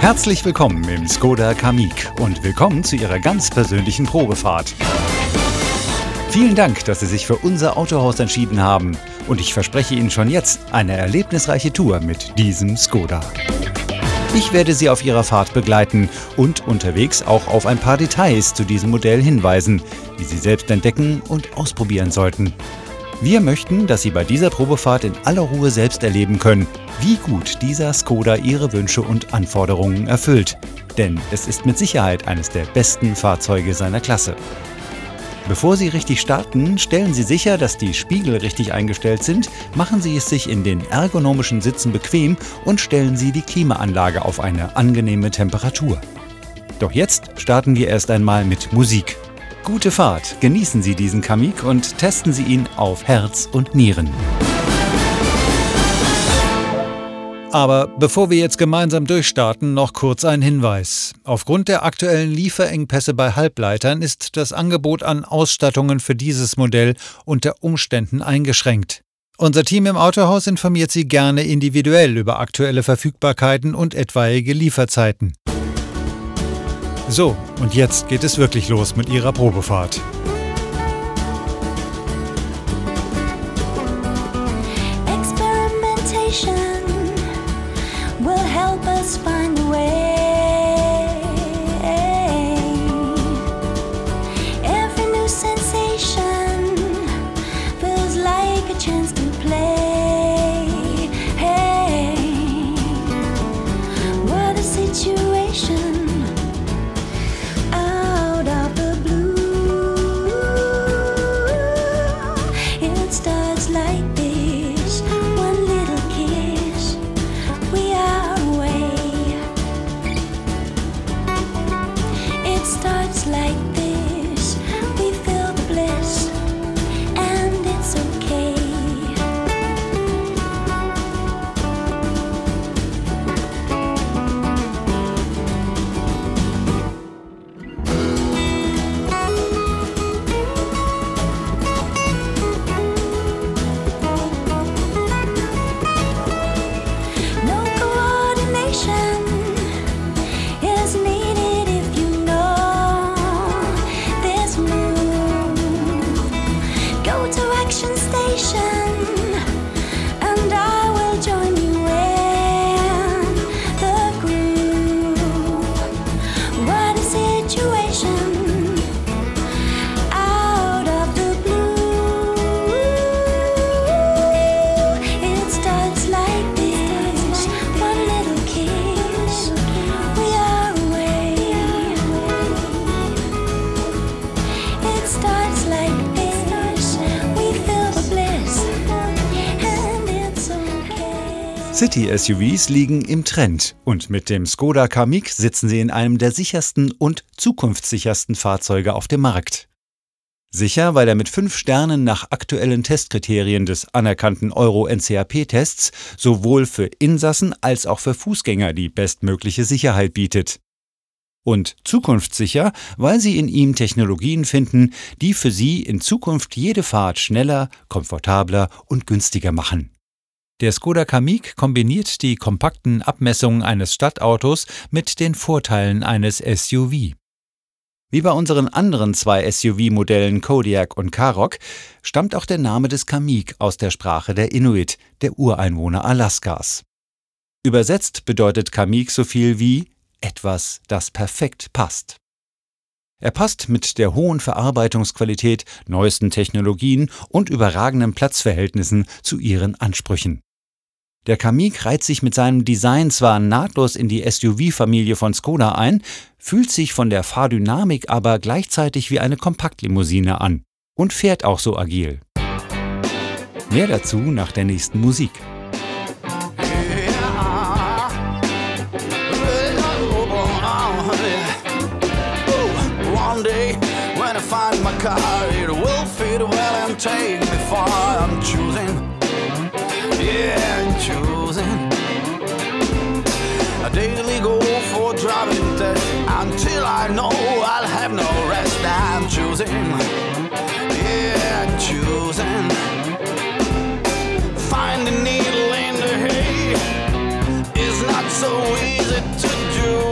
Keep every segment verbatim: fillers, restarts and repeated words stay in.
Herzlich willkommen im Skoda Kamiq und willkommen zu Ihrer ganz persönlichen Probefahrt. Vielen Dank, dass Sie sich für unser Autohaus entschieden haben und ich verspreche Ihnen schon jetzt eine erlebnisreiche Tour mit diesem Skoda. Ich werde Sie auf Ihrer Fahrt begleiten und unterwegs auch auf ein paar Details zu diesem Modell hinweisen, die Sie selbst entdecken und ausprobieren sollten. Wir möchten, dass Sie bei dieser Probefahrt in aller Ruhe selbst erleben können, wie gut dieser Skoda Ihre Wünsche und Anforderungen erfüllt. Denn es ist mit Sicherheit eines der besten Fahrzeuge seiner Klasse. Bevor Sie richtig starten, stellen Sie sicher, dass die Spiegel richtig eingestellt sind, machen Sie es sich in den ergonomischen Sitzen bequem und stellen Sie die Klimaanlage auf eine angenehme Temperatur. Doch jetzt starten wir erst einmal mit Musik. Gute Fahrt, genießen Sie diesen Kamiq und testen Sie ihn auf Herz und Nieren. Aber bevor wir jetzt gemeinsam durchstarten, noch kurz ein Hinweis. Aufgrund der aktuellen Lieferengpässe bei Halbleitern ist das Angebot an Ausstattungen für dieses Modell unter Umständen eingeschränkt. Unser Team im Autohaus informiert Sie gerne individuell über aktuelle Verfügbarkeiten und etwaige Lieferzeiten. So, und jetzt geht es wirklich los mit Ihrer Probefahrt. City-S U Vs liegen im Trend und mit dem Skoda Kamiq sitzen Sie in einem der sichersten und zukunftssichersten Fahrzeuge auf dem Markt. Sicher, weil er mit fünf Sternen nach aktuellen Testkriterien des anerkannten Euro N C A P-Tests sowohl für Insassen als auch für Fußgänger die bestmögliche Sicherheit bietet. Und zukunftssicher, weil Sie in ihm Technologien finden, die für Sie in Zukunft jede Fahrt schneller, komfortabler und günstiger machen. Der Skoda Kamiq kombiniert die kompakten Abmessungen eines Stadtautos mit den Vorteilen eines S U V. Wie bei unseren anderen zwei S U V-Modellen Kodiaq und Karoq stammt auch der Name des Kamiq aus der Sprache der Inuit, der Ureinwohner Alaskas. Übersetzt bedeutet Kamiq so viel wie etwas, das perfekt passt. Er passt mit der hohen Verarbeitungsqualität, neuesten Technologien und überragenden Platzverhältnissen zu Ihren Ansprüchen. Der Kamiq reiht sich mit seinem Design zwar nahtlos in die S U V-Familie von Skoda ein, fühlt sich von der Fahrdynamik aber gleichzeitig wie eine Kompaktlimousine an und fährt auch so agil. Mehr dazu nach der nächsten Musik. A daily goal for driving test until I know I'll have no rest. I'm choosing, yeah, I'm choosing. Find the needle in the hay is not so easy to do.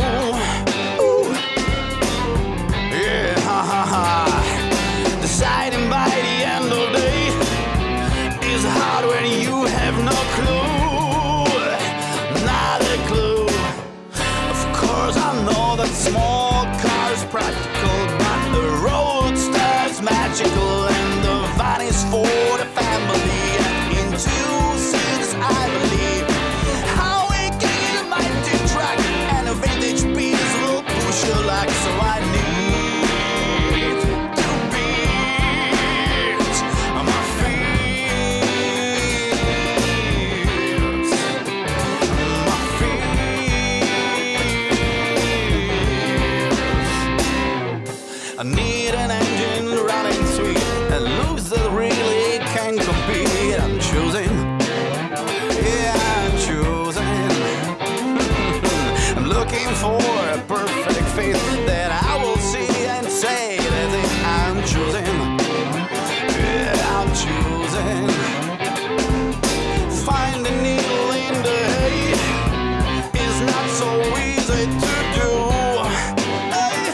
I need an engine running sweet and looks that really can compete. I'm choosing, yeah, I'm choosing. I'm looking for a perfect fit that I will see and say that I'm choosing, yeah, I'm choosing. Find a needle in the hay is not so easy to do. Hey.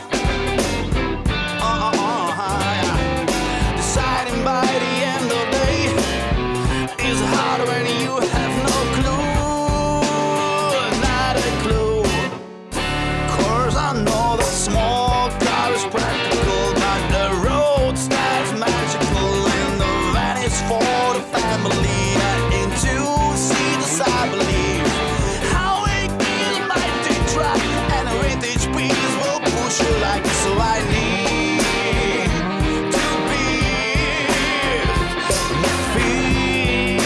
Uh-uh, yeah. Deciding by the end of the day is hard when you have no clue, not a clue. Cause I know the small car is practical, but the road stands magical, and the van is for the family. Into seats, I believe. How it is mighty track, and a vintage piece will push you like so. I need to be my fears,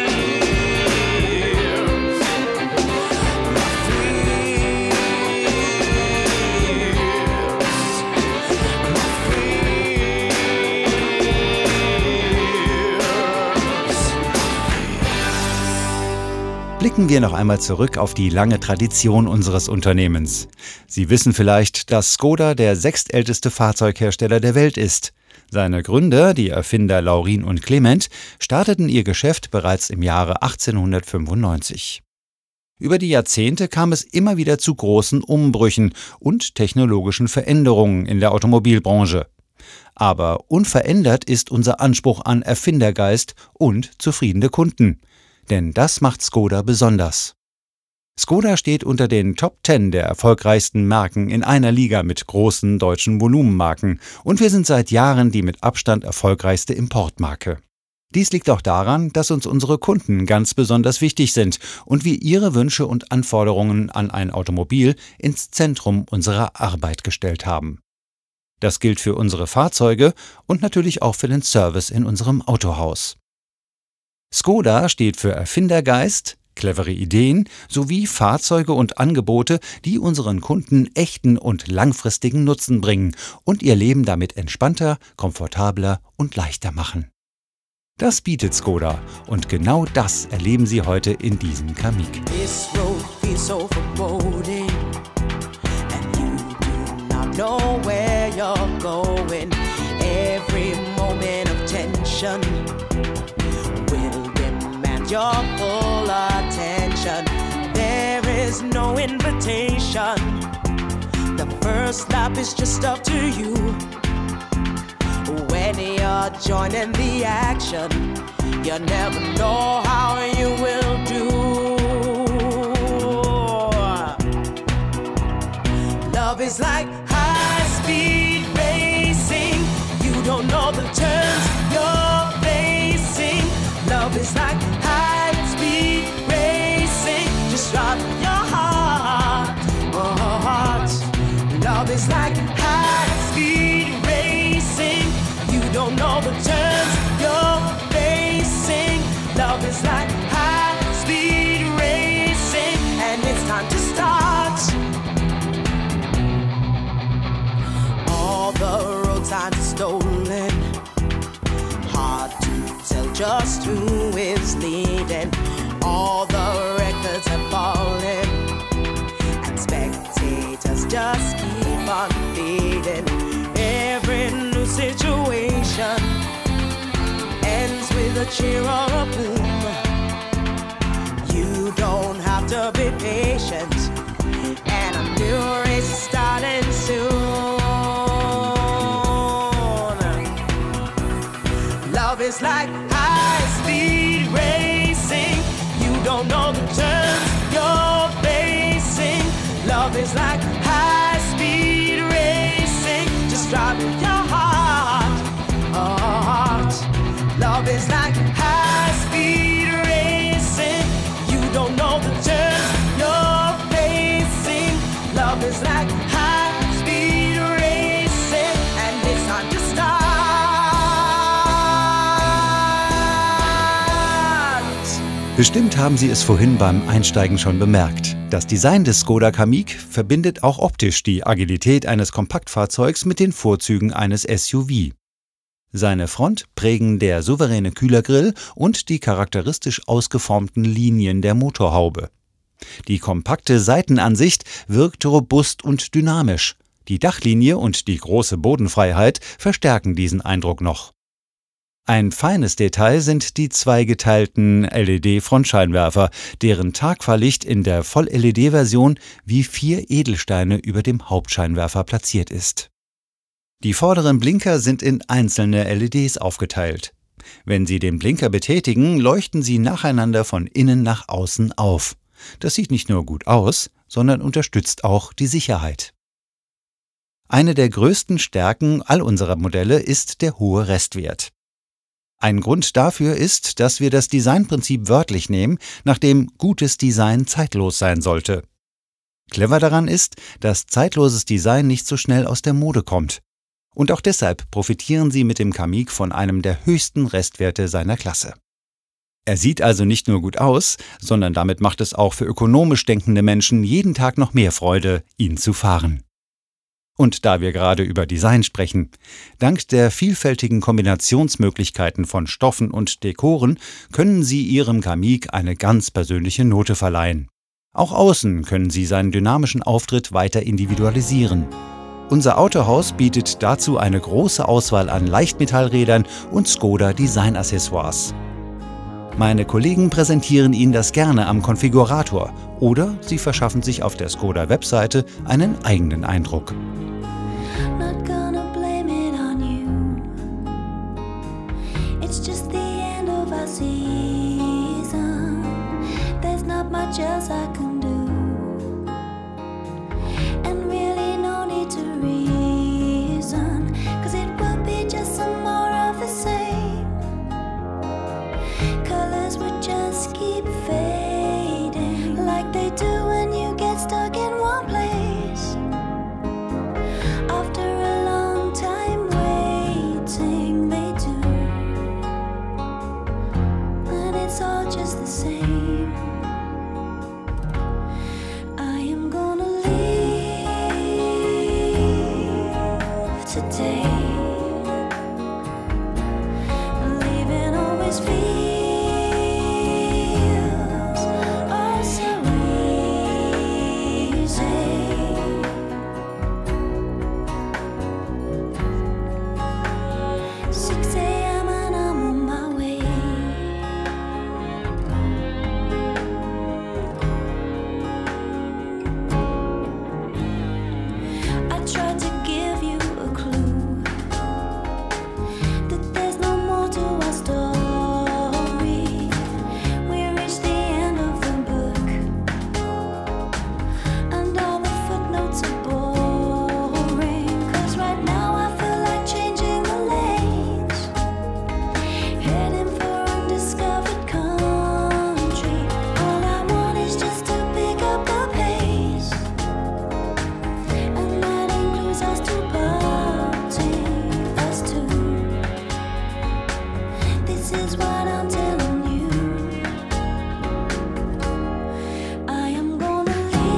my fears, my fears. Blicken wir noch einmal zurück auf die lange Tradition unseres Unternehmens. Sie wissen vielleicht, dass Skoda der sechstälteste Fahrzeughersteller der Welt ist. Seine Gründer, die Erfinder Laurin und Clement, starteten ihr Geschäft bereits im Jahre achtzehnhundertfünfundneunzig. Über die Jahrzehnte kam es immer wieder zu großen Umbrüchen und technologischen Veränderungen in der Automobilbranche. Aber unverändert ist unser Anspruch an Erfindergeist und zufriedene Kunden. Denn das macht Skoda besonders. Skoda steht unter den Top zehn der erfolgreichsten Marken in einer Liga mit großen deutschen Volumenmarken, und wir sind seit Jahren die mit Abstand erfolgreichste Importmarke. Dies liegt auch daran, dass uns unsere Kunden ganz besonders wichtig sind und wir ihre Wünsche und Anforderungen an ein Automobil ins Zentrum unserer Arbeit gestellt haben. Das gilt für unsere Fahrzeuge und natürlich auch für den Service in unserem Autohaus. Skoda steht für Erfindergeist, clevere Ideen sowie Fahrzeuge und Angebote, die unseren Kunden echten und langfristigen Nutzen bringen und ihr Leben damit entspannter, komfortabler und leichter machen. Das bietet Skoda und genau das erleben Sie heute in diesem Kamiq. This road feels so foreboding, and you do not know where you're going. Every moment of tension will demand your full attention. There is no invitation. The first lap is just up to you. When you're joining the action, you never know how you will do. Love is like high-speed racing. You don't know the turns you're facing. Love is like high-speed racing. Just drop your heart, oh, heart. Love is like high-speed racing. You don't know the turns you're facing. Love is like high-speed racing, and it's time to start. All the road signs are stolen. Hard to tell just who is leading. All the records have fallen, and spectators just keep on feeding. Every new situation ends with a cheer or a boom. You don't have to be patient, and a new race is starting soon. Love is like high-speed racing. You don't know the turns you're facing. Love is like high-speed racing. Just drive with your heart, oh, heart. Love is like high-speed racing. You don't know the turns you're facing. Love is like high-speed racing, and it's time to start. Bestimmt haben Sie es vorhin beim Einsteigen schon bemerkt. Das Design des Skoda Kamiq verbindet auch optisch die Agilität eines Kompaktfahrzeugs mit den Vorzügen eines S U V. Seine Front prägen der souveräne Kühlergrill und die charakteristisch ausgeformten Linien der Motorhaube. Die kompakte Seitenansicht wirkt robust und dynamisch. Die Dachlinie und die große Bodenfreiheit verstärken diesen Eindruck noch. Ein feines Detail sind die zweigeteilten L E D-Frontscheinwerfer, deren Tagfahrlicht in der Voll-L E D-Version wie vier Edelsteine über dem Hauptscheinwerfer platziert ist. Die vorderen Blinker sind in einzelne L E Ds aufgeteilt. Wenn Sie den Blinker betätigen, leuchten sie nacheinander von innen nach außen auf. Das sieht nicht nur gut aus, sondern unterstützt auch die Sicherheit. Eine der größten Stärken all unserer Modelle ist der hohe Restwert. Ein Grund dafür ist, dass wir das Designprinzip wörtlich nehmen, nachdem gutes Design zeitlos sein sollte. Clever daran ist, dass zeitloses Design nicht so schnell aus der Mode kommt. Und auch deshalb profitieren Sie mit dem Kamiq von einem der höchsten Restwerte seiner Klasse. Er sieht also nicht nur gut aus, sondern damit macht es auch für ökonomisch denkende Menschen jeden Tag noch mehr Freude, ihn zu fahren. Und da wir gerade über Design sprechen, dank der vielfältigen Kombinationsmöglichkeiten von Stoffen und Dekoren können Sie Ihrem Kamiq eine ganz persönliche Note verleihen. Auch außen können Sie seinen dynamischen Auftritt weiter individualisieren. Unser Autohaus bietet dazu eine große Auswahl an Leichtmetallrädern und Skoda Design-Accessoires. Meine Kollegen präsentieren Ihnen das gerne am Konfigurator oder Sie verschaffen sich auf der Skoda-Webseite einen eigenen Eindruck. Not gonna blame it on you. It's just the end of our season. There's not much else I can do. And really no need to reason, 'cause it would be just some more of the same. Colors would just keep fading like they do when you get stuck in one place. After a long time waiting, they do. And it's all just the same. I am gonna leave today. Leaving always feels oh so easy. six a.m. and I'm on my way. I tried to give you a clue that there's no more to our story. We reached the end of the book, and all the footnotes are boring. 'Cause right now I feel like changing the lanes, heading for undiscovered country. All I want is just to pick up the pace, and that includes us two parting, us two. This is what I'm telling you. I am gonna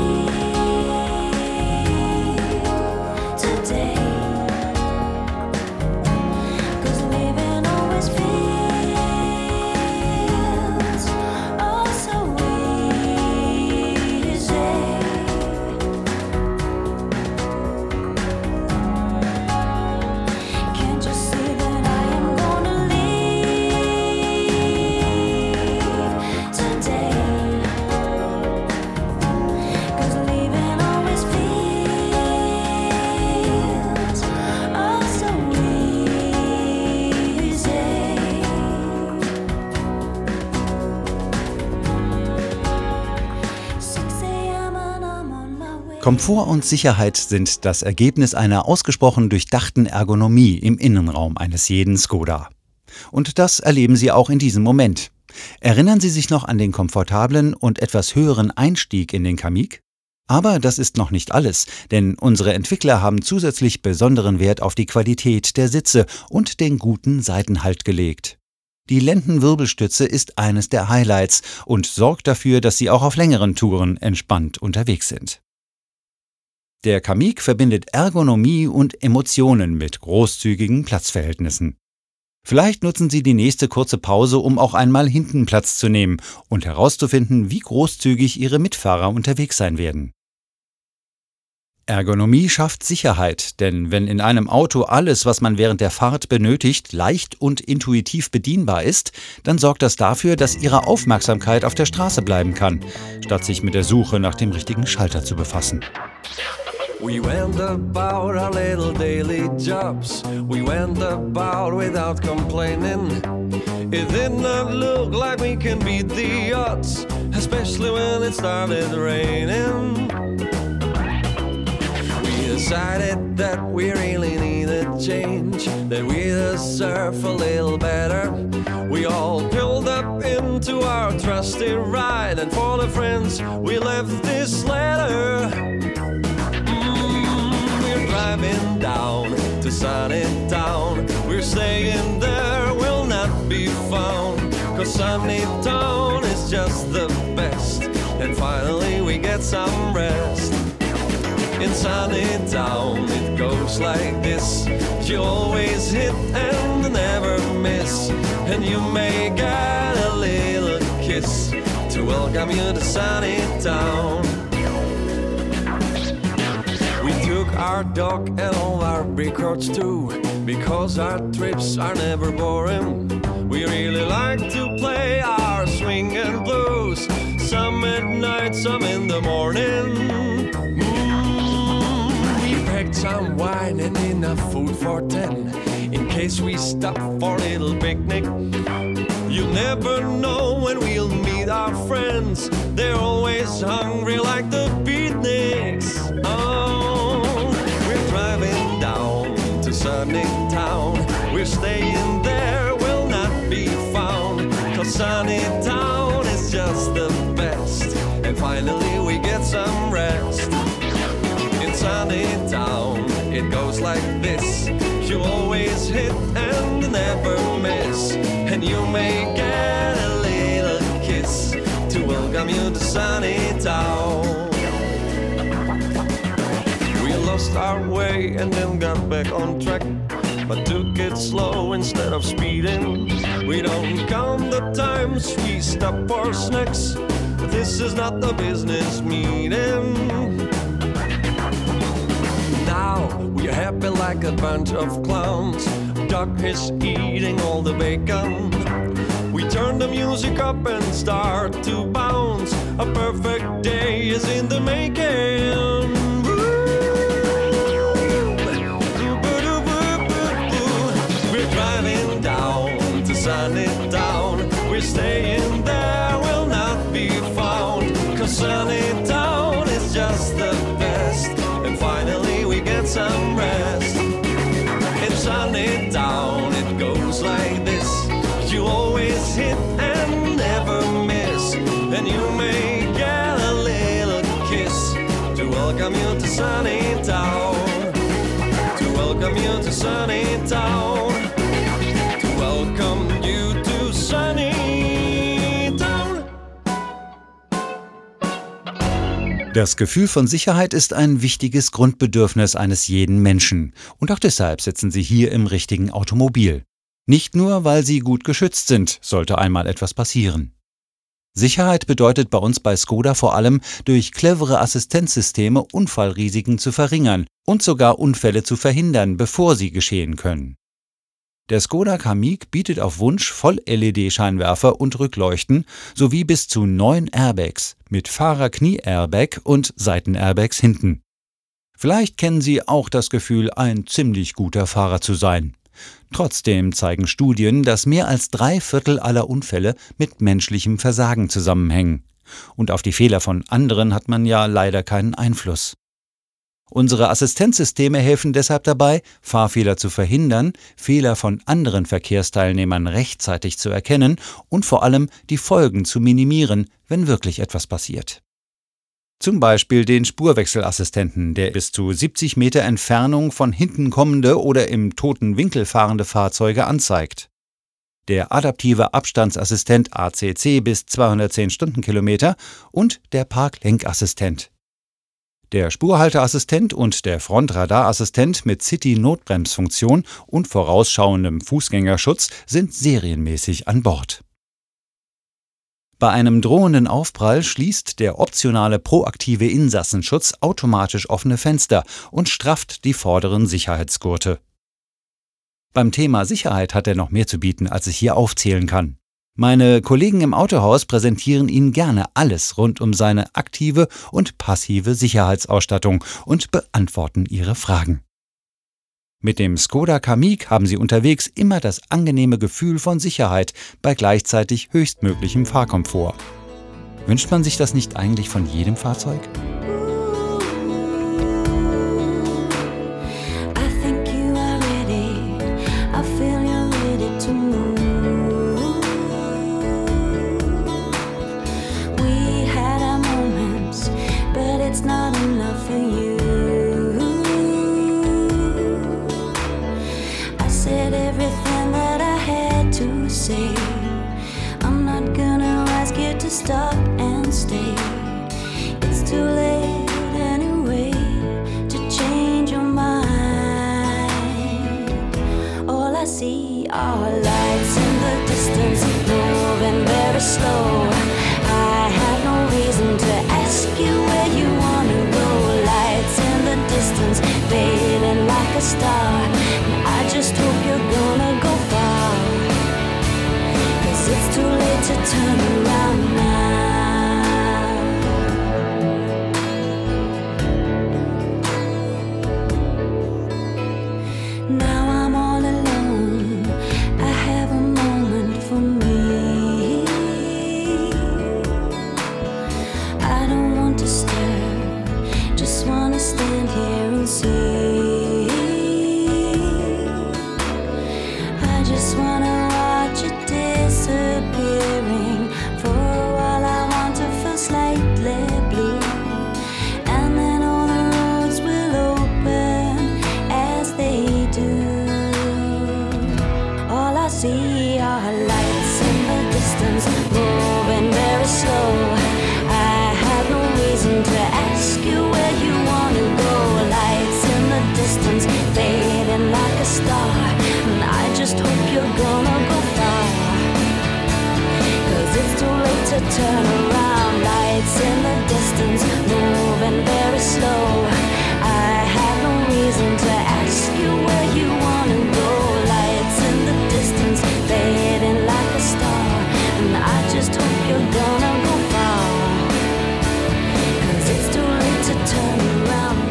leave today. 'Cause leaving always feels oh so easy. Can't you see that I am gonna leave today? 'Cause leaving always feels oh so easy. six a.m. and I'm on my way. Komfort und Sicherheit sind das Ergebnis einer ausgesprochen durchdachten Ergonomie im Innenraum eines jeden Skoda. Und das erleben Sie auch in diesem Moment. Erinnern Sie sich noch an den komfortablen und etwas höheren Einstieg in den Kamiq? Aber das ist noch nicht alles, denn unsere Entwickler haben zusätzlich besonderen Wert auf die Qualität der Sitze und den guten Seitenhalt gelegt. Die Lendenwirbelstütze ist eines der Highlights und sorgt dafür, dass Sie auch auf längeren Touren entspannt unterwegs sind. Der Kamiq verbindet Ergonomie und Emotionen mit großzügigen Platzverhältnissen. Vielleicht nutzen Sie die nächste kurze Pause, um auch einmal hinten Platz zu nehmen und herauszufinden, wie großzügig Ihre Mitfahrer unterwegs sein werden. Ergonomie schafft Sicherheit, denn wenn in einem Auto alles, was man während der Fahrt benötigt, leicht und intuitiv bedienbar ist, dann sorgt das dafür, dass Ihre Aufmerksamkeit auf der Straße bleiben kann, statt sich mit der Suche nach dem richtigen Schalter zu befassen. We went about our little daily jobs. We went about without complaining. It did not look like we can beat the odds, especially when it started raining. We decided that we really need a change, that we deserve a little better. We all pulled up into our trusty ride, and for the friends we left this letter. Driving down to sunny town. We're staying there, will not be found. Cause sunny town is just the best. And finally we get some rest. In sunny town it goes like this. You always hit and never miss. And you may get a little kiss to welcome you to sunny town. We took our dog and all our records too, because our trips are never boring. We really like to play our swing and blues, some at night, some in the morning. Mm, we packed some wine and enough food for ten, in case we stop for a little picnic. You never know when we'll meet our friends. They're always hungry like the beatniks. Oh, we're driving down to sunny town. We're staying there, will not be found. Cause sunny town is just the best. And finally we get some rest. In sunny town it goes like this. You always hit and never miss. And you may get a little kiss to welcome you to sunny town. We lost our way and then got back on track, but took it slow instead of speeding. We don't count the times we stop for snacks. This is not the business meeting. Now we're happy like a bunch of clowns. Doc is eating all the bacon. We turn the music up and start to bounce. A perfect day is in the making. We're driving down to sunny town. We're staying there, will not be found. Cause sunny town is just the best. And finally we get some rest. In sunny town it goes like this. You always hit and never miss. And you may get a little kiss to welcome you to sunny town. To welcome you to sunny town. To welcome you to sunny town. Das Gefühl von Sicherheit ist ein wichtiges Grundbedürfnis eines jeden Menschen. Und auch deshalb sitzen Sie hier im richtigen Automobil. Nicht nur, weil Sie gut geschützt sind, sollte einmal etwas passieren. Sicherheit bedeutet bei uns bei Skoda vor allem, durch clevere Assistenzsysteme Unfallrisiken zu verringern und sogar Unfälle zu verhindern, bevor sie geschehen können. Der Skoda Kamiq bietet auf Wunsch Voll-L E D-Scheinwerfer und Rückleuchten sowie bis zu neun Airbags mit Fahrer-Knie-Airbag und Seitenairbags hinten. Vielleicht kennen Sie auch das Gefühl, ein ziemlich guter Fahrer zu sein. Trotzdem zeigen Studien, dass mehr als drei Viertel aller Unfälle mit menschlichem Versagen zusammenhängen. Und auf die Fehler von anderen hat man ja leider keinen Einfluss. Unsere Assistenzsysteme helfen deshalb dabei, Fahrfehler zu verhindern, Fehler von anderen Verkehrsteilnehmern rechtzeitig zu erkennen und vor allem die Folgen zu minimieren, wenn wirklich etwas passiert. Zum Beispiel den Spurwechselassistenten, der bis zu siebzig Meter Entfernung von hinten kommende oder im toten Winkel fahrende Fahrzeuge anzeigt. der adaptive Abstandsassistent A C C bis zweihundertzehn Stundenkilometer und der Parklenkassistent. Der Spurhalteassistent und der Frontradarassistent mit City-Notbremsfunktion und vorausschauendem Fußgängerschutz sind serienmäßig an Bord. Bei einem drohenden Aufprall schließt der optionale proaktive Insassenschutz automatisch offene Fenster und strafft die vorderen Sicherheitsgurte. Beim Thema Sicherheit hat er noch mehr zu bieten, als ich hier aufzählen kann. Meine Kollegen im Autohaus präsentieren Ihnen gerne alles rund um seine aktive und passive Sicherheitsausstattung und beantworten Ihre Fragen. Mit dem Skoda Kamiq haben Sie unterwegs immer das angenehme Gefühl von Sicherheit bei gleichzeitig höchstmöglichem Fahrkomfort. Wünscht man sich das nicht eigentlich von jedem Fahrzeug? I think you are ready. I feel you're ready to move. We had our moments, but it's not enough for you. I said everything that I had to say. I'm not gonna ask you to stop and stay. It's too late anyway to change your mind. All I see are lights in the distance, moving very slow. I have no reason to ask you where you wanna go. Lights in the distance, fading like a star. And I just hope you're gonna go far, 'cause it's too late to turn around now. Now I'm all alone. I have a moment for me. I don't want to stir, just wanna stand here and see. I just wanna watch it disappearing. For a while I want to feel slightly blue, and then all the roads will open as they do. All I see are lights in the distance, moving very slow. I have no reason to ask you where you wanna go. Lights in the distance, fading like a star. And I just hope you're gonna go far, 'cause it's too late to turn around. Lights in the distance, moving very slow. I have no reason to ask you where you wanna go. Lights in the distance, fading like a star. And I just hope you're gonna go far, 'cause it's too late to turn around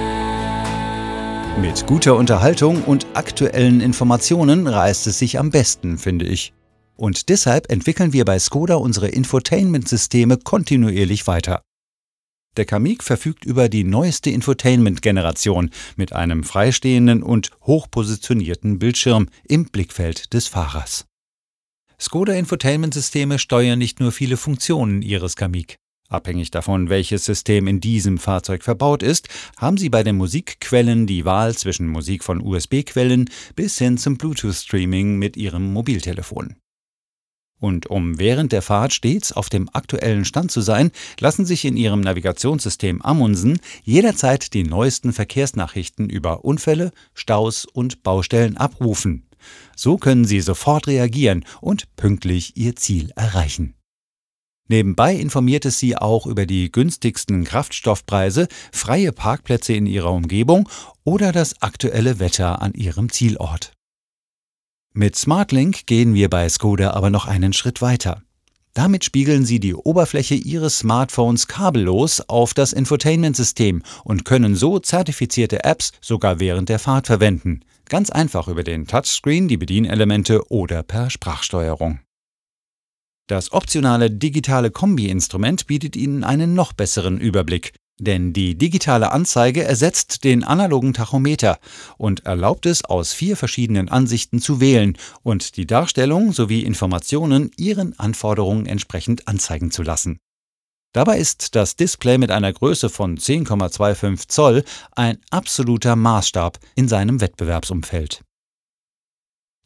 now. Mit guter Unterhaltung und aktuellen Informationen reist es sich am besten, finde ich. Und deshalb entwickeln wir bei Skoda unsere Infotainment-Systeme kontinuierlich weiter. Der Kamiq verfügt über die neueste Infotainment-Generation mit einem freistehenden und hochpositionierten Bildschirm im Blickfeld des Fahrers. Skoda Infotainment-Systeme steuern nicht nur viele Funktionen Ihres Kamiq. Abhängig davon, welches System in diesem Fahrzeug verbaut ist, haben Sie bei den Musikquellen die Wahl zwischen Musik von U S B-Quellen bis hin zum Bluetooth-Streaming mit Ihrem Mobiltelefon. Und um während der Fahrt stets auf dem aktuellen Stand zu sein, lassen sich in Ihrem Navigationssystem Amundsen jederzeit die neuesten Verkehrsnachrichten über Unfälle, Staus und Baustellen abrufen. So können Sie sofort reagieren und pünktlich Ihr Ziel erreichen. Nebenbei informiert es Sie auch über die günstigsten Kraftstoffpreise, freie Parkplätze in Ihrer Umgebung oder das aktuelle Wetter an Ihrem Zielort. Mit SmartLink gehen wir bei Skoda aber noch einen Schritt weiter. Damit spiegeln Sie die Oberfläche Ihres Smartphones kabellos auf das Infotainment-System und können so zertifizierte Apps sogar während der Fahrt verwenden. Ganz einfach über den Touchscreen, die Bedienelemente oder per Sprachsteuerung. Das optionale digitale Kombi-Instrument bietet Ihnen einen noch besseren Überblick, denn die digitale Anzeige ersetzt den analogen Tachometer und erlaubt es, aus vier verschiedenen Ansichten zu wählen und die Darstellung sowie Informationen Ihren Anforderungen entsprechend anzeigen zu lassen. Dabei ist das Display mit einer Größe von zehn Komma fünfundzwanzig Zoll ein absoluter Maßstab in seinem Wettbewerbsumfeld.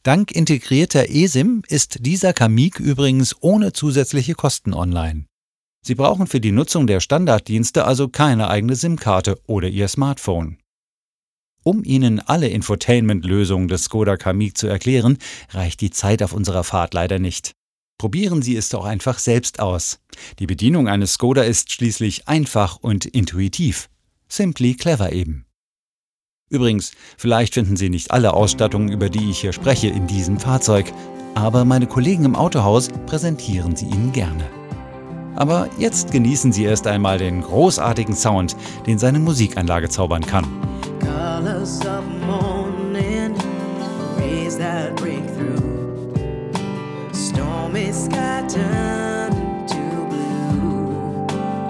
Dank integrierter eSIM ist dieser Kamiq übrigens ohne zusätzliche Kosten online. Sie brauchen für die Nutzung der Standarddienste also keine eigene SIM-Karte oder Ihr Smartphone. Um Ihnen alle Infotainment-Lösungen des Skoda Kamiq zu erklären, reicht die Zeit auf unserer Fahrt leider nicht. Probieren Sie es doch einfach selbst aus. Die Bedienung eines Skoda ist schließlich einfach und intuitiv. Simply clever eben. Übrigens, vielleicht finden Sie nicht alle Ausstattungen, über die ich hier spreche, in diesem Fahrzeug, aber meine Kollegen im Autohaus präsentieren sie Ihnen gerne. Aber jetzt genießen Sie erst einmal den großartigen Sound, den seine Musikanlage zaubern kann. Colors of morning, rays that break through. Stormy sky turn to blue.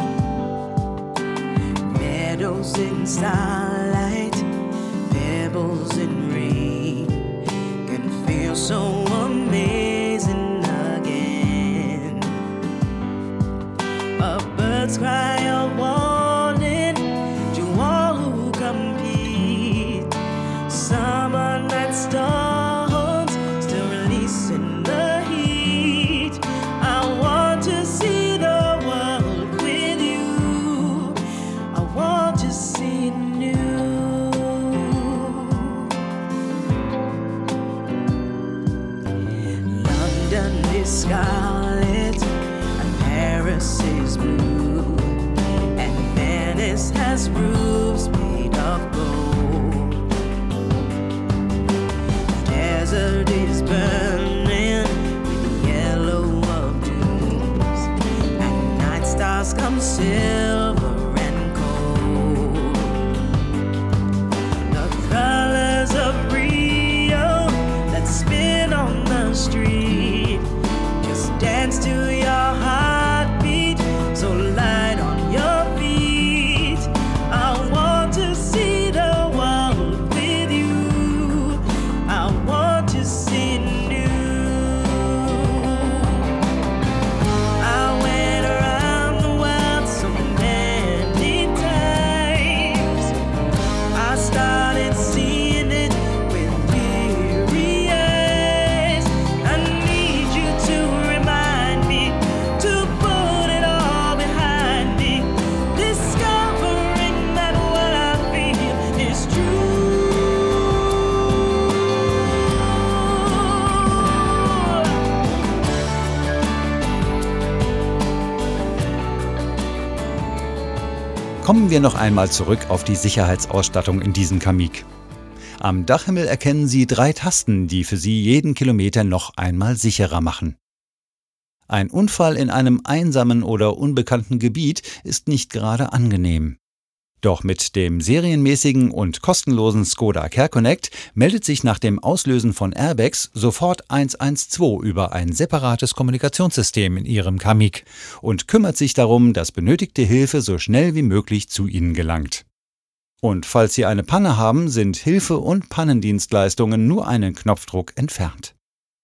Meadows in starlight, pebbles in rain, can feel so amazing again. A bird's cry of warning to all who compete. Summer night storms still releasing the heat. I want to see the world with you. I want to see new. London is scarlet and Paris is blue, and Venice has roofs made of gold. The desert is burning with the yellow of dunes, and night stars come silver and cold. The colors of Rio that spin on the street just dance to your heartbeat, so light on your feet. I want to see the world with you. I want to see new. I went around the world so many times. I started seeing it with weary eyes. I need you to remind me to put it all behind me, discovering that what I feel is true. Kommen wir noch einmal zurück auf die Sicherheitsausstattung in diesem Kamiq. Am Dachhimmel erkennen Sie drei Tasten, die für Sie jeden Kilometer noch einmal sicherer machen. Ein Unfall in einem einsamen oder unbekannten Gebiet ist nicht gerade angenehm. Doch mit dem serienmäßigen und kostenlosen Skoda Care Connect meldet sich nach dem Auslösen von Airbags sofort eins eins zwei über ein separates Kommunikationssystem in Ihrem Kamiq und kümmert sich darum, dass benötigte Hilfe so schnell wie möglich zu Ihnen gelangt. Und falls Sie eine Panne haben, sind Hilfe- und Pannendienstleistungen nur einen Knopfdruck entfernt.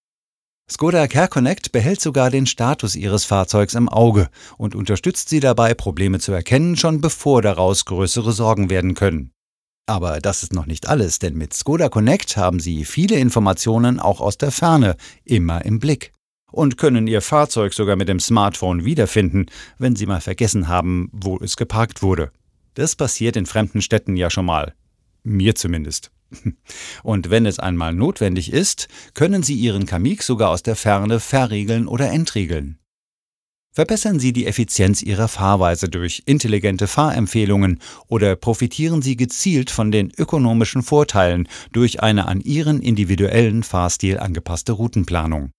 Skoda Care Connect behält sogar den Status Ihres Fahrzeugs im Auge und unterstützt Sie dabei, Probleme zu erkennen, schon bevor daraus größere Sorgen werden können. Aber das ist noch nicht alles, denn mit Skoda Connect haben Sie viele Informationen auch aus der Ferne immer im Blick und können Ihr Fahrzeug sogar mit dem Smartphone wiederfinden, wenn Sie mal vergessen haben, wo es geparkt wurde. Das passiert in fremden Städten ja schon mal. Mir zumindest. Und wenn es einmal notwendig ist, können Sie Ihren Kamiq sogar aus der Ferne verriegeln oder entriegeln. Verbessern Sie die Effizienz Ihrer Fahrweise durch intelligente Fahrempfehlungen oder profitieren Sie gezielt von den ökonomischen Vorteilen durch eine an Ihren individuellen Fahrstil angepasste Routenplanung.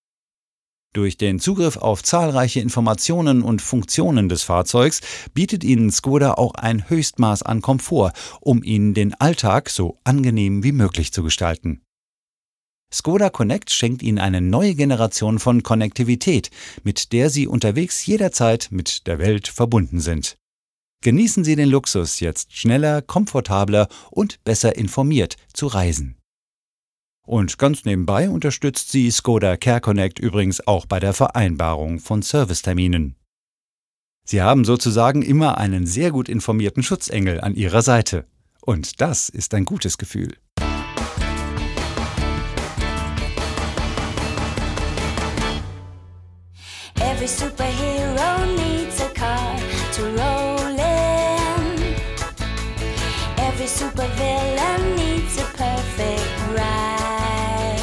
Durch den Zugriff auf zahlreiche Informationen und Funktionen des Fahrzeugs bietet Ihnen Skoda auch ein Höchstmaß an Komfort, um Ihnen den Alltag so angenehm wie möglich zu gestalten. Skoda Connect schenkt Ihnen eine neue Generation von Konnektivität, mit der Sie unterwegs jederzeit mit der Welt verbunden sind. Genießen Sie den Luxus, jetzt schneller, komfortabler und besser informiert zu reisen. Und ganz nebenbei unterstützt Sie Skoda Care Connect übrigens auch bei der Vereinbarung von Serviceterminen. Sie haben sozusagen immer einen sehr gut informierten Schutzengel an Ihrer Seite. Und das ist ein gutes Gefühl. Every superhero needs a car to roll in. Every supervillain needs a perfect ride.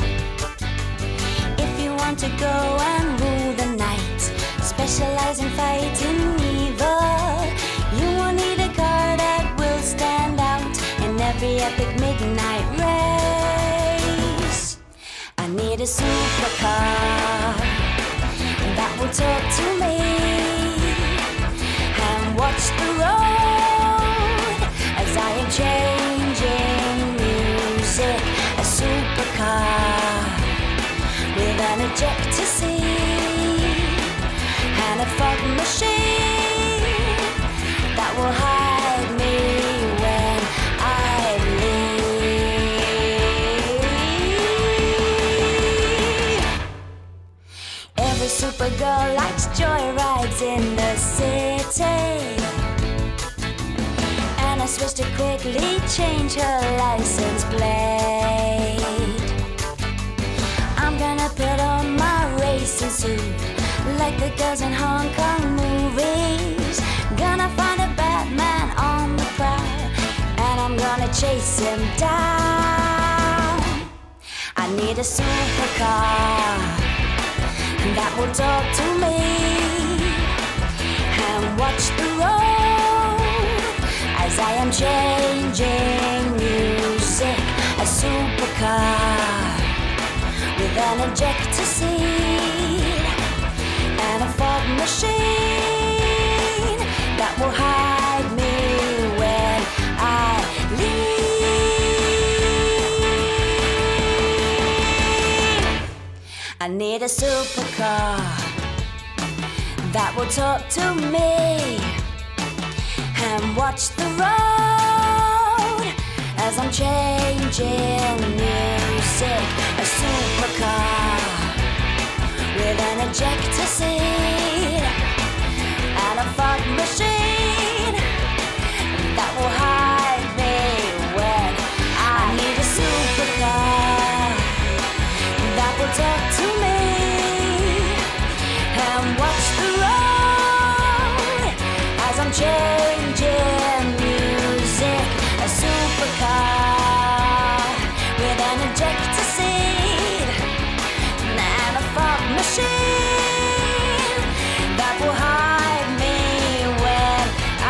If you want to go and rule the night, specialize in fighting evil, you won't need a car that will stand out in every epic midnight race. I need a supercar that will talk to me and watch the road as I am changing music. A supercar with an ejector seat and a fog machine that will hide me when I leave. Every supergirl likes joyrides in the city, and I switched to quickly change her license plate. I'm gonna put on my racing suit like the girls in Hong Kong movies. Gonna find a Batman on the prowl, and I'm gonna chase him down. I need a supercar that will talk to me and watch the road as I am changing music. A supercar with an ejector seat and a fog machine that will hide me when I leave. I need a supercar that will talk to me and watch the road as I'm changing music. A supercar with an ejector seat and a fog machine that will hide me when I need a supercar that will talk to me and watch the road as I'm changing music. A supercar with an ejector seat and a fog machine that will hide me when I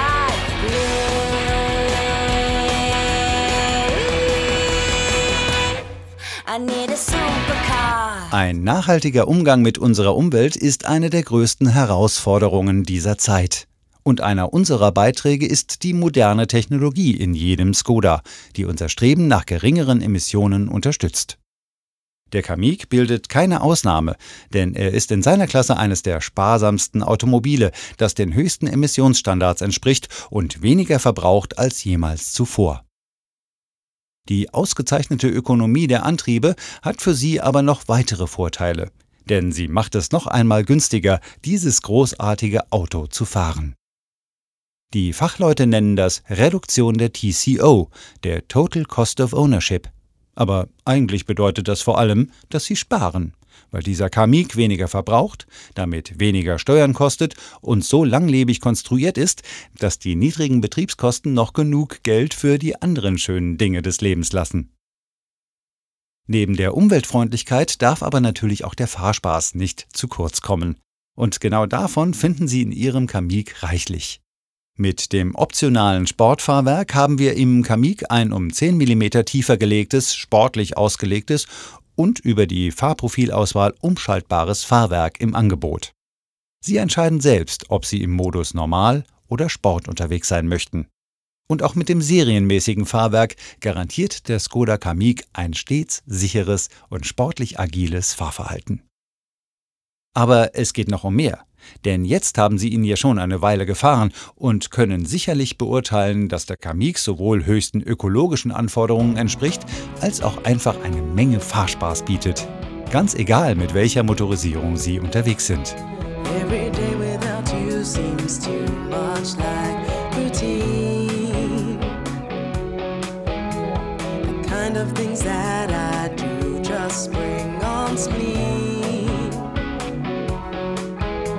leave. I need a supercar. Ein nachhaltiger Umgang mit unserer Umwelt ist eine der größten Herausforderungen dieser Zeit. Und einer unserer Beiträge ist die moderne Technologie in jedem Skoda, die unser Streben nach geringeren Emissionen unterstützt. Der Kamiq bildet keine Ausnahme, denn er ist in seiner Klasse eines der sparsamsten Automobile, das den höchsten Emissionsstandards entspricht und weniger verbraucht als jemals zuvor. Die ausgezeichnete Ökonomie der Antriebe hat für Sie aber noch weitere Vorteile, denn sie macht es noch einmal günstiger, dieses großartige Auto zu fahren. Die Fachleute nennen das Reduktion der T C O, der Total Cost of Ownership. Aber eigentlich bedeutet das vor allem, dass Sie sparen, weil dieser Kamiq weniger verbraucht, damit weniger Steuern kostet und so langlebig konstruiert ist, dass die niedrigen Betriebskosten noch genug Geld für die anderen schönen Dinge des Lebens lassen. Neben der Umweltfreundlichkeit darf aber natürlich auch der Fahrspaß nicht zu kurz kommen. Und genau davon finden Sie in Ihrem Kamiq reichlich. Mit dem optionalen Sportfahrwerk haben wir im Kamiq ein um zehn Millimeter tiefer gelegtes, sportlich ausgelegtes und über die Fahrprofilauswahl umschaltbares Fahrwerk im Angebot. Sie entscheiden selbst, ob Sie im Modus Normal oder Sport unterwegs sein möchten. Und auch mit dem serienmäßigen Fahrwerk garantiert der Skoda Kamiq ein stets sicheres und sportlich agiles Fahrverhalten. Aber es geht noch um mehr. Denn jetzt haben Sie ihn ja schon eine Weile gefahren und können sicherlich beurteilen, dass der Kamiq sowohl höchsten ökologischen Anforderungen entspricht, als auch einfach eine Menge Fahrspaß bietet. Ganz egal, mit welcher Motorisierung Sie unterwegs sind. Every day without you seems too much like routine. The kind of things that I do just bring on spleen.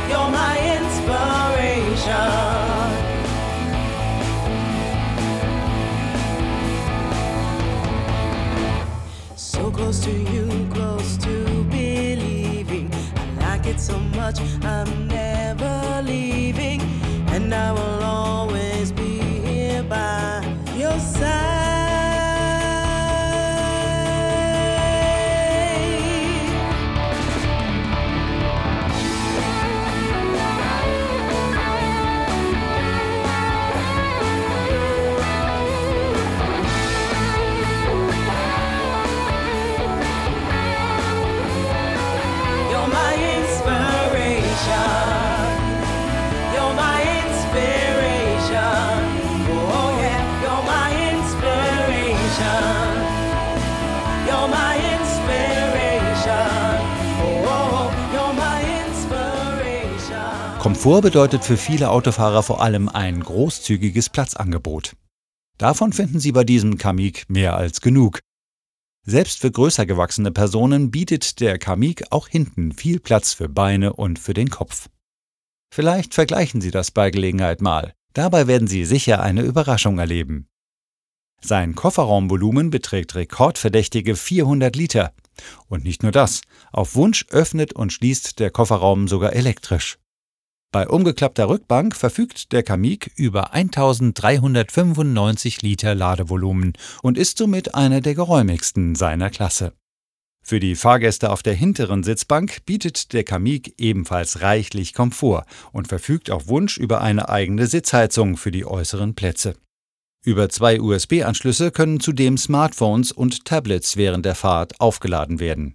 you're my inspiration. So close to you, close to believing. I like it so much, I'm never leaving. And I will always be here by your side. You're my inspiration. You're my inspiration. Oh yeah, you're my inspiration. You're my inspiration. Oh, you're my inspiration. Komfort bedeutet für viele Autofahrer vor allem ein großzügiges Platzangebot. Davon finden Sie bei diesem Kamiq mehr als genug. Selbst für größer gewachsene Personen bietet der Kamiq auch hinten viel Platz für Beine und für den Kopf. Vielleicht vergleichen Sie das bei Gelegenheit mal. Dabei werden Sie sicher eine Überraschung erleben. Sein Kofferraumvolumen beträgt rekordverdächtige vierhundert Liter. Und nicht nur das, auf Wunsch öffnet und schließt der Kofferraum sogar elektrisch. Bei umgeklappter Rückbank verfügt der Kamiq über eintausenddreihundertfünfundneunzig Liter Ladevolumen und ist somit einer der geräumigsten seiner Klasse. Für die Fahrgäste auf der hinteren Sitzbank bietet der Kamiq ebenfalls reichlich Komfort und verfügt auf Wunsch über eine eigene Sitzheizung für die äußeren Plätze. Über zwei U S B-Anschlüsse können zudem Smartphones und Tablets während der Fahrt aufgeladen werden.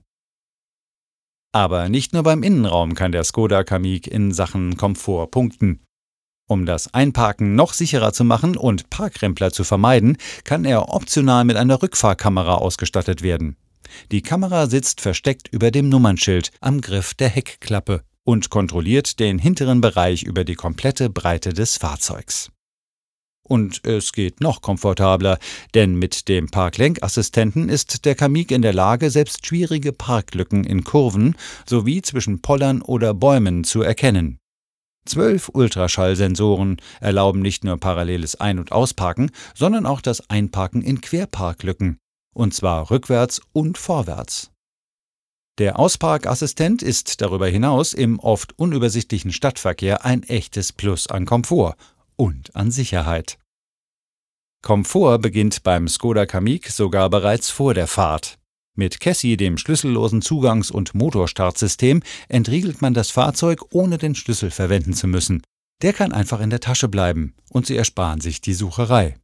Aber nicht nur beim Innenraum kann der Skoda Kamiq in Sachen Komfort punkten. Um das Einparken noch sicherer zu machen und Parkrempler zu vermeiden, kann er optional mit einer Rückfahrkamera ausgestattet werden. Die Kamera sitzt versteckt über dem Nummernschild am Griff der Heckklappe und kontrolliert den hinteren Bereich über die komplette Breite des Fahrzeugs. Und es geht noch komfortabler, denn mit dem Parklenkassistenten ist der Kamiq in der Lage, selbst schwierige Parklücken in Kurven sowie zwischen Pollern oder Bäumen zu erkennen. Zwölf Ultraschallsensoren erlauben nicht nur paralleles Ein- und Ausparken, sondern auch das Einparken in Querparklücken, und zwar rückwärts und vorwärts. Der Ausparkassistent ist darüber hinaus im oft unübersichtlichen Stadtverkehr ein echtes Plus an Komfort und an Sicherheit. Komfort beginnt beim Skoda Kamiq sogar bereits vor der Fahrt. Mit Cassie, dem schlüssellosen Zugangs- und Motorstartsystem, entriegelt man das Fahrzeug, ohne den Schlüssel verwenden zu müssen. Der kann einfach in der Tasche bleiben und Sie ersparen sich die Sucherei.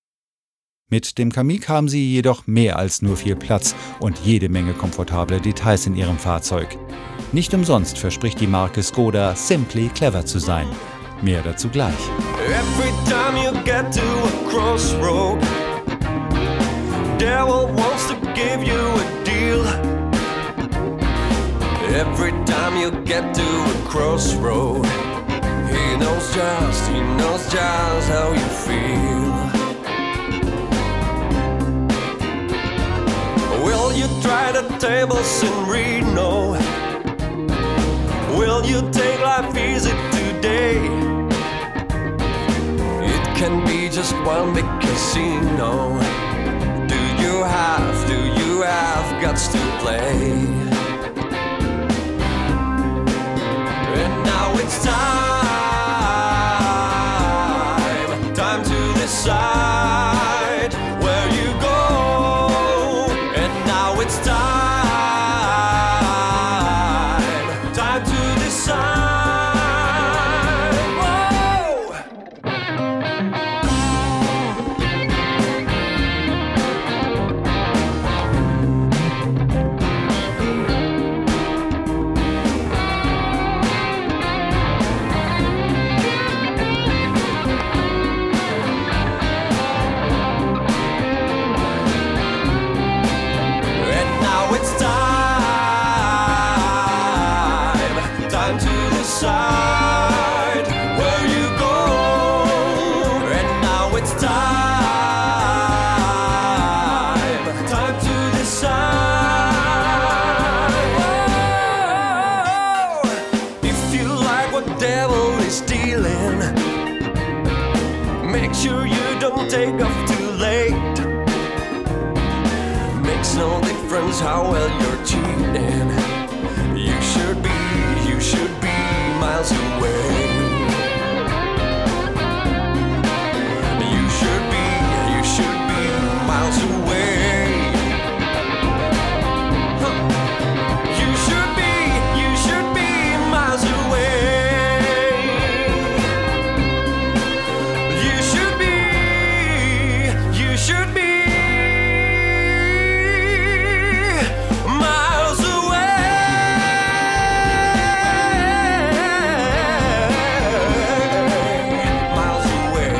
Mit dem Kamiq haben Sie jedoch mehr als nur viel Platz und jede Menge komfortable Details in Ihrem Fahrzeug. Nicht umsonst verspricht die Marke Skoda, simply clever zu sein. Mehr dazu gleich. Every time you get to a crossroad, devil wants to give you a deal. Every time you get to a crossroad, he knows just, he knows just how you feel. Will you try the tables in Reno? Will you take life easy today? Can be just one big casino. Do you have, do you have guts to play? And now it's time, time to decide where you go. And now it's time, time to decide. Decide where you go, and now it's time, time to decide. Whoa. If you like what take off too late. Makes no difference how well you're cheating. You should be, you should be miles away. You should be, you should be miles away. Huh. You should be, you should be miles away. You should be, you should be miles away. Miles away.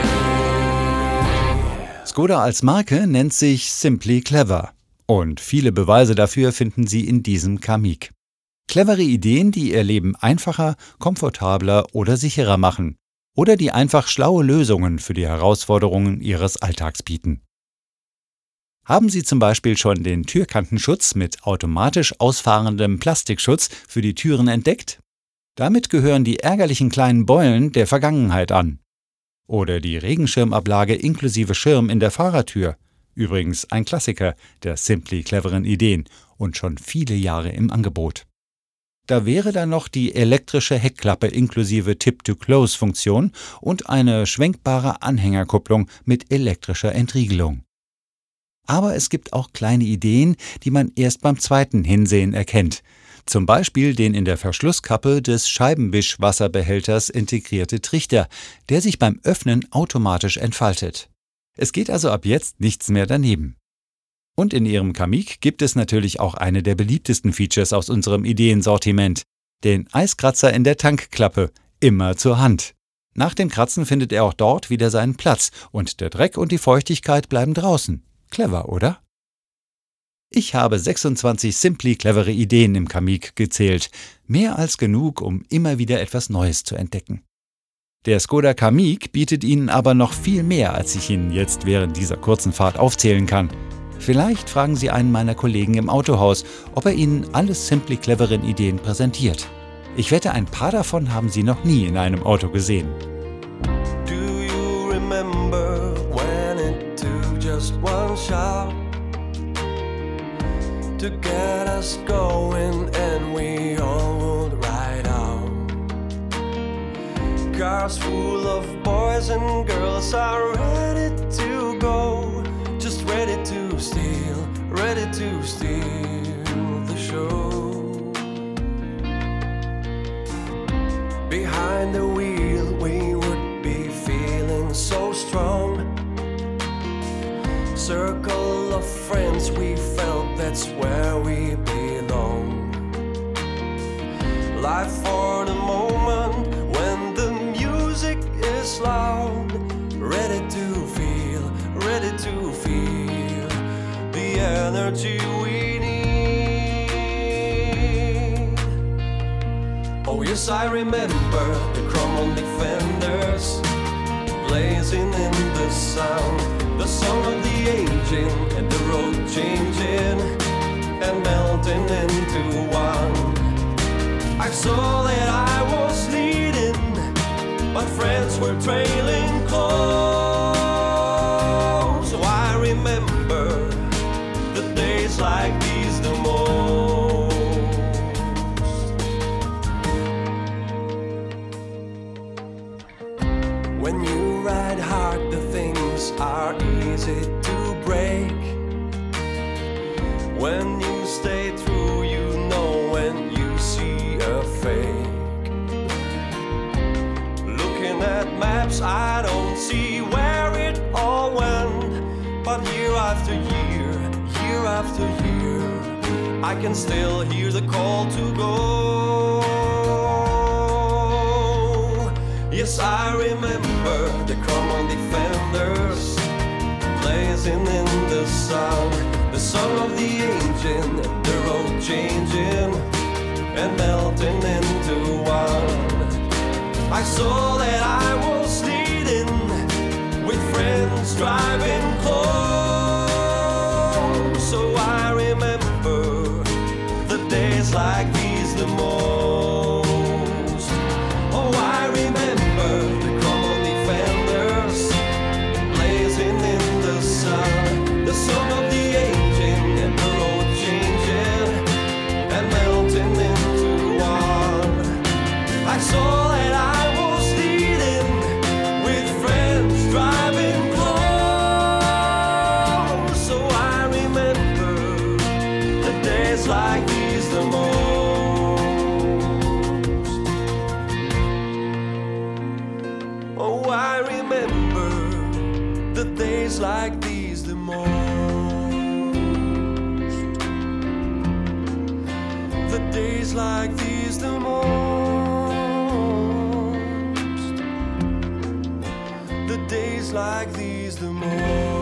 Skoda als Marke nennt sich Simply Clever. Und viele Beweise dafür finden Sie in diesem Kamiq. Clevere Ideen, die Ihr Leben einfacher, komfortabler oder sicherer machen. Oder die einfach schlaue Lösungen für die Herausforderungen Ihres Alltags bieten. Haben Sie zum Beispiel schon den Türkantenschutz mit automatisch ausfahrendem Plastikschutz für die Türen entdeckt? Damit gehören die ärgerlichen kleinen Beulen der Vergangenheit an. Oder die Regenschirmablage inklusive Schirm in der Fahrertür. Übrigens ein Klassiker der Simply cleveren Ideen und schon viele Jahre im Angebot. Da wäre dann noch die elektrische Heckklappe inklusive Tip-to-Close-Funktion und eine schwenkbare Anhängerkupplung mit elektrischer Entriegelung. Aber es gibt auch kleine Ideen, die man erst beim zweiten Hinsehen erkennt. Zum Beispiel den in der Verschlusskappe des Scheibenwischwasserbehälters integrierte Trichter, der sich beim Öffnen automatisch entfaltet. Es geht also ab jetzt nichts mehr daneben. Und in Ihrem Kamiq gibt es natürlich auch eine der beliebtesten Features aus unserem Ideensortiment, den Eiskratzer in der Tankklappe, immer zur Hand. Nach dem Kratzen findet er auch dort wieder seinen Platz und der Dreck und die Feuchtigkeit bleiben draußen. Clever, oder? Ich habe sechsundzwanzig Simply clevere Ideen im Kamiq gezählt, mehr als genug, um immer wieder etwas Neues zu entdecken. Der Skoda Kamiq bietet Ihnen aber noch viel mehr, als ich Ihnen jetzt während dieser kurzen Fahrt aufzählen kann. Vielleicht fragen Sie einen meiner Kollegen im Autohaus, ob er Ihnen alle Simply cleveren Ideen präsentiert. Ich wette, ein paar davon haben Sie noch nie in einem Auto gesehen. Do you remember when it took just one shot to get us going and we all would ride out? Cars full of boys and girls are ready to go, just ready to steal, ready to steal the show. Behind the wheel we would be feeling so strong. Circle of friends we felt that's where we belong. Life for the moment when the music is loud. Ready to feel, ready to feel the energy we need. Oh yes, I remember the chrome on defenders blazing in the sound. The song of the aging and the road changing and melting into one. I saw that I was leading, but friends were trailing close. So I remember the days like these the most. When you ride hard, the things are easy to break. When you stay true, you know when you see a fake. Looking at maps, I don't see where it all went. But year after year, year after year, I can still hear the call to go. Yes, I remember the Cromwell defenders blazing in the sun. The song of the engine, the road changing and melting into one. I saw that I was leading with friends driving close. So I remember the days like these the most. Oh, I remember the Cromwell defenders blazing in days like these the most. Oh, I remember the days like these the most. The days like these the most. The days like these the most.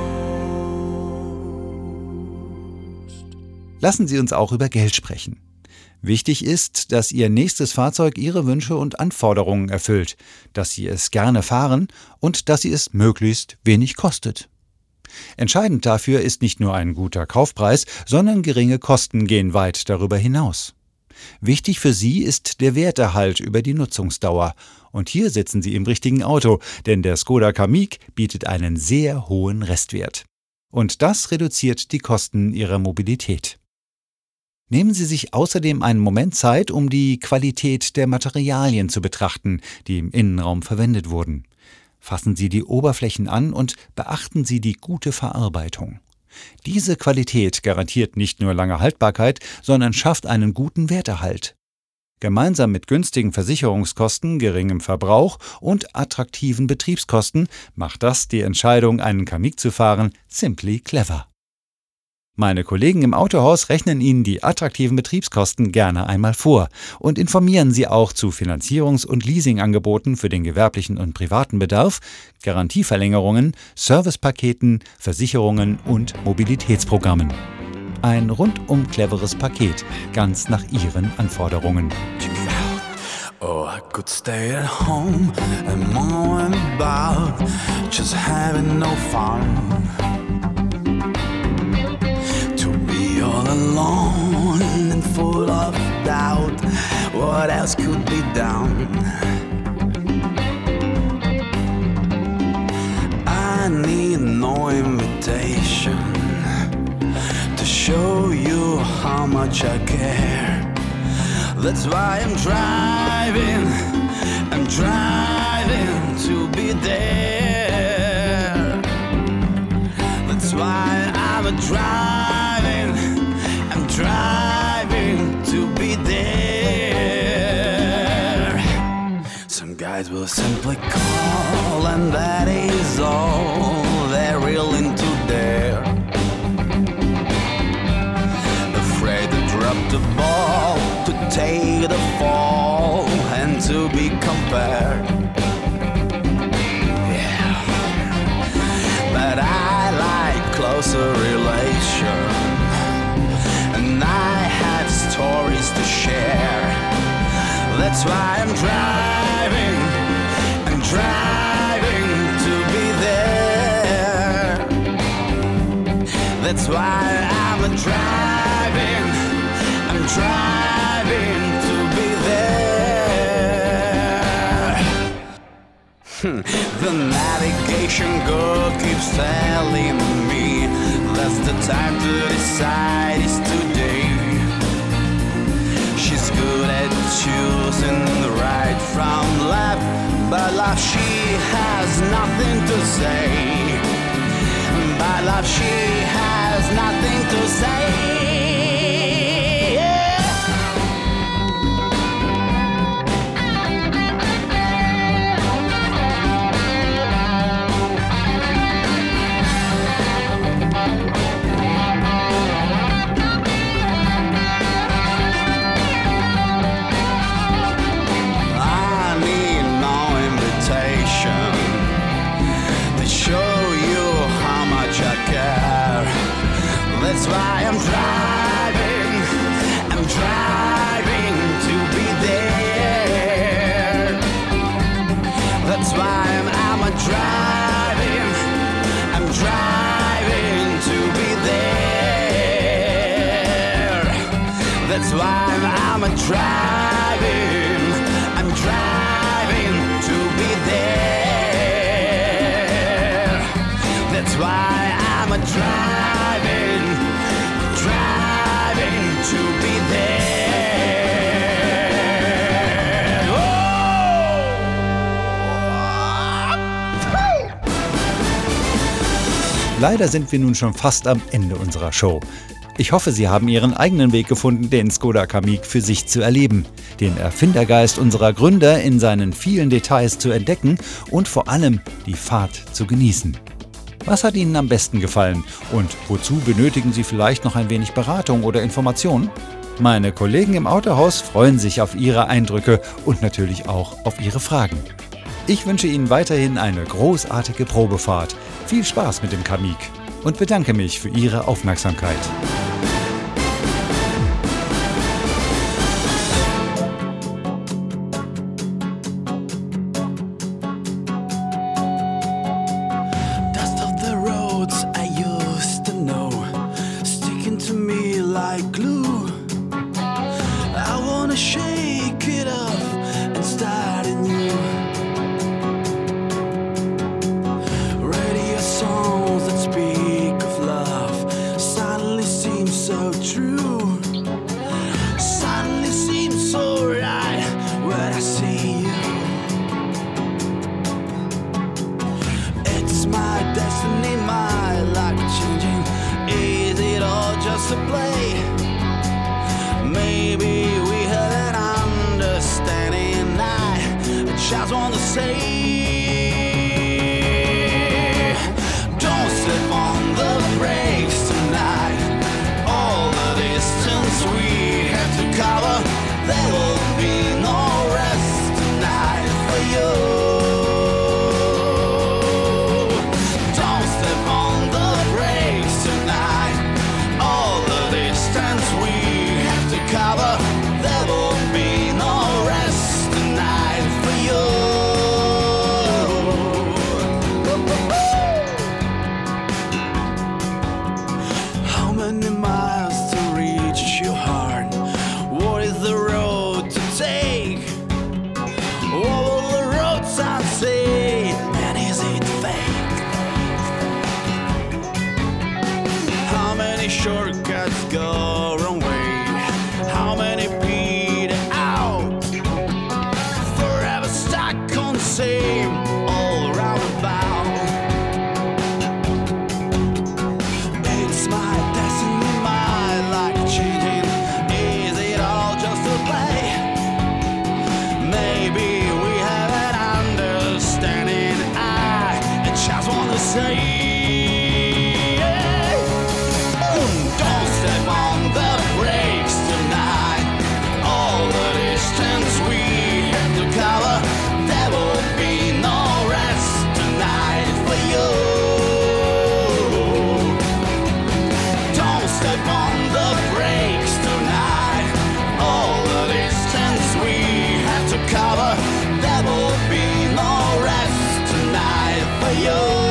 Lassen Sie uns auch über Geld sprechen. Wichtig ist, dass Ihr nächstes Fahrzeug Ihre Wünsche und Anforderungen erfüllt, dass Sie es gerne fahren und dass Sie es möglichst wenig kostet. Entscheidend dafür ist nicht nur ein guter Kaufpreis, sondern geringe Kosten gehen weit darüber hinaus. Wichtig für Sie ist der Werterhalt über die Nutzungsdauer. Und hier sitzen Sie im richtigen Auto, denn der Skoda Kamiq bietet einen sehr hohen Restwert. Und das reduziert die Kosten Ihrer Mobilität. Nehmen Sie sich außerdem einen Moment Zeit, um die Qualität der Materialien zu betrachten, die im Innenraum verwendet wurden. Fassen Sie die Oberflächen an und beachten Sie die gute Verarbeitung. Diese Qualität garantiert nicht nur lange Haltbarkeit, sondern schafft einen guten Werterhalt. Gemeinsam mit günstigen Versicherungskosten, geringem Verbrauch und attraktiven Betriebskosten macht das die Entscheidung, einen Kamiq zu fahren, simply clever. Meine Kollegen im Autohaus rechnen Ihnen die attraktiven Betriebskosten gerne einmal vor und informieren Sie auch zu Finanzierungs- und Leasingangeboten für den gewerblichen und privaten Bedarf, Garantieverlängerungen, Servicepaketen, Versicherungen und Mobilitätsprogrammen. Ein rundum cleveres Paket, ganz nach Ihren Anforderungen. Oh, I could stay at home and moan about just having no fun. To be all alone and full of doubt, what else could be done? I need no invitation to show you how much I care. That's why I'm driving, I'm driving to be there. That's why I'm driving, I'm driving to be there. Some guys will simply call and that is all they're willing to dare. Afraid to drop the ball, to take the fall and to be compared. Yeah. But I like closer relation, and I have stories to share. That's why I'm driving, I'm driving to be there. That's why I'm driving, I'm driving to be there. Hmm. The navigation girl keeps telling me that's the time to decide is today. She's good at choosing the right from left, but love she has nothing to say. By love she has nothing to say. That's why I'm driving, I'm driving to be there. That's why I'm, I'm a driving, I'm driving to be there. That's why I'm, I'm a driving, I'm driving to be there. That's why I'm a driving, driving to be there. Oh! Leider sind wir nun schon fast am Ende unserer Show. Ich hoffe, Sie haben Ihren eigenen Weg gefunden, den Skoda Kamiq für sich zu erleben, den Erfindergeist unserer Gründer in seinen vielen Details zu entdecken und vor allem die Fahrt zu genießen. Was hat Ihnen am besten gefallen und wozu benötigen Sie vielleicht noch ein wenig Beratung oder Information? Meine Kollegen im Autohaus freuen sich auf Ihre Eindrücke und natürlich auch auf Ihre Fragen. Ich wünsche Ihnen weiterhin eine großartige Probefahrt. Viel Spaß mit dem Kamiq und bedanke mich für Ihre Aufmerksamkeit. Dust of the roads I used to know, sticking to me like glue. I wanna shake it off and start anew. Radio songs that speak of love suddenly seem so true. Suddenly seems so right when I see you. It's my destiny, my luck changing. Is it all just a play? Maybe we have an understanding. I just want to say, don't step on the brakes tonight. All the distance we have to cover, there will be no rest tonight for you. Don't step on the brakes tonight. All the distance we have to cover, there will be no rest tonight for you. How many miles to reach your heart? What is the road to take? What will the roadside say? And is it fake? How many shortcuts go wrong way? How many peter out? Forever stuck on the same all roundabout. It's my destiny, my life changing. Is it all just a play? Maybe we have an understanding. I just want to say, don't step on the brakes tonight. All the distance we have to cover, there will be no rest tonight for you. Don't step on the brakes tonight. All the distance we have to cover, there will be no rest tonight for you.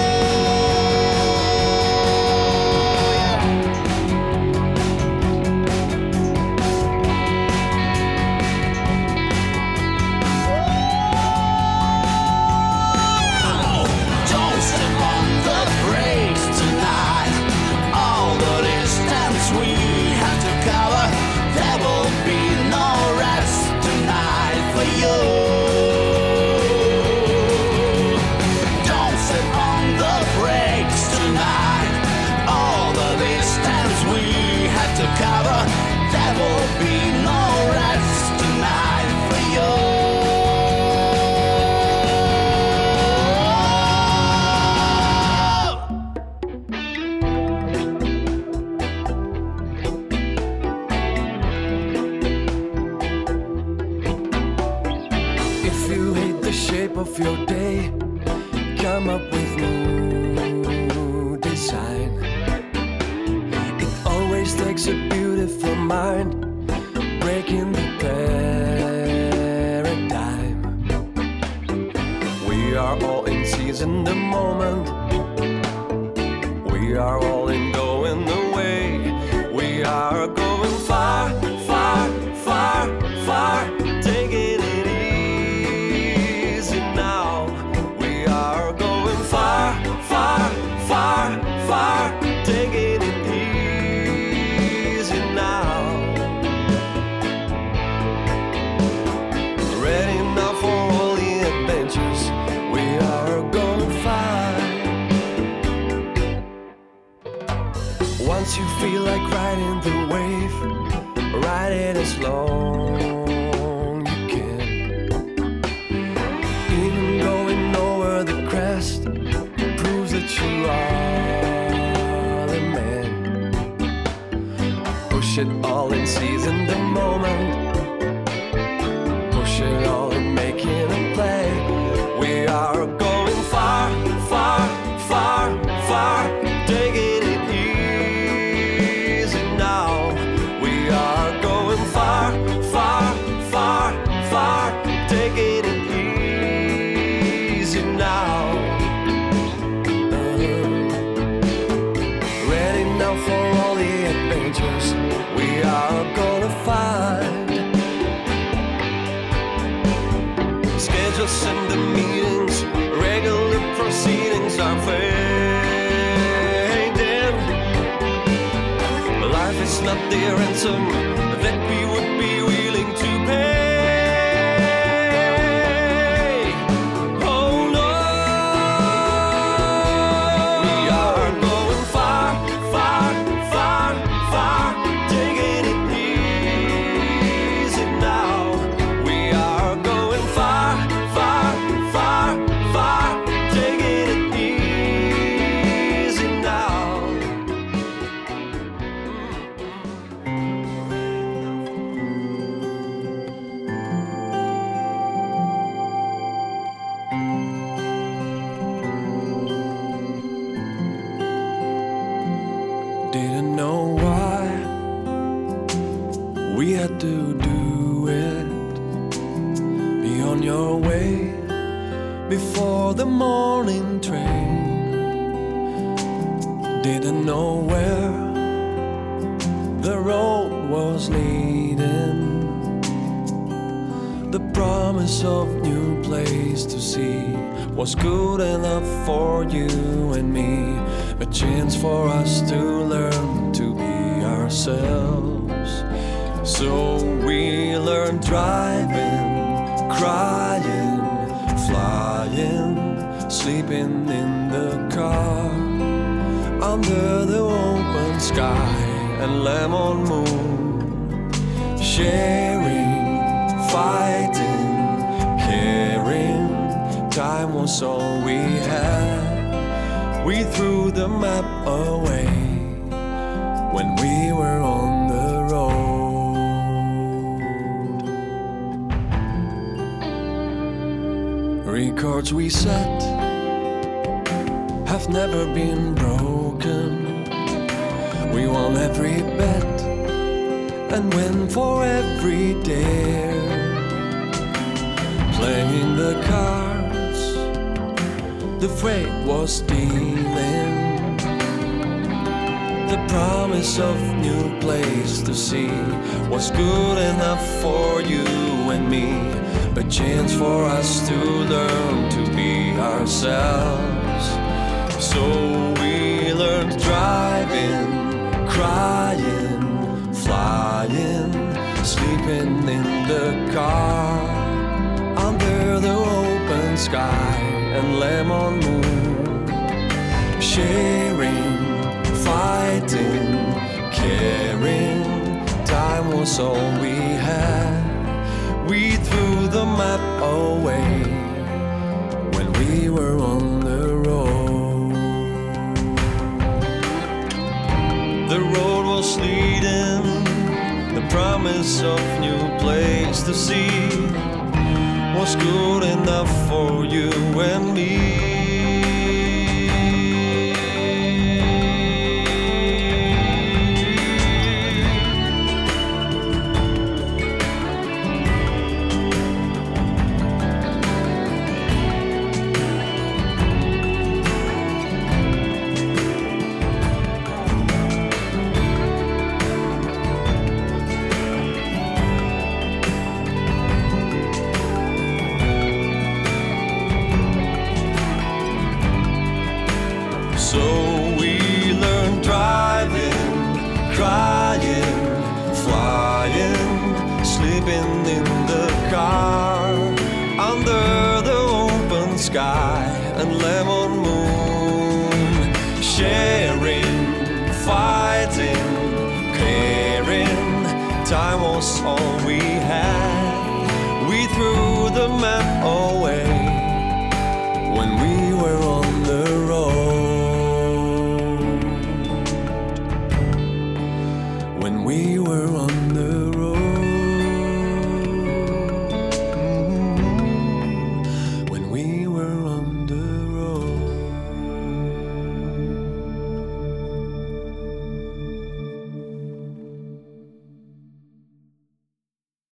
Don't step on the brakes tonight. All the distance we have to cover, there will be no rest tonight for you. Don't step on the brakes tonight. All the distance we have to cover, there will be no rest tonight for you. If you hate the shape of your day, come up with new design. It always takes a beautiful mind, breaking the paradigm. We are all in season the moment. We are all in going the way. We are going far, far, far, far. Taking it easy now. We are going far, far, far, far. Taking it easy now. Ready now for all the adventures we are gonna find. ride it as long you can. Even going over the crest proves that you are the man. Push it all and season the moment. Push it all and making a play. We are going far, far, far, far, taking it easy now. We are going far, far, far, far, taking it easy now. Uh, ready now for all the adventures we are gonna find. Schedules and the meetings, regular proceedings are fading. Life is not the ransom that we would be willing to pay. Oh no, we are going far, far, far, far, taking it easy now. We are going far, far, far, far, taking it easy now. Didn't know why we had to do it. Be on your way before the morning train. Didn't know where the road was leading. The promise of new place to see was good enough for you and me. A chance for us to learn to be ourselves. So we learned driving, crying, flying, sleeping in the car, under the open sky and lemon moon, sharing, fighting, caring. Time was all we had. We threw the map away when we were on the road. Records we set have never been broken. We won every bet and win for every dare. Playing the cards the fate was stealing. The promise of new place to see was good enough for you and me. A chance for us to learn to be ourselves. So we learned driving, crying, flying, sleeping in the car, under the open sky and lemon moon, sharing, fighting, caring. Time was all we had. We threw the map away when we were on the road. The road was leading, the promise of new place to see was good enough for you and me. So we learned driving, crying, flying, sleeping in the car, under the open sky and lemon moon, sharing, fighting, caring. time was all we had. We threw the map away when we were on the road. When we were on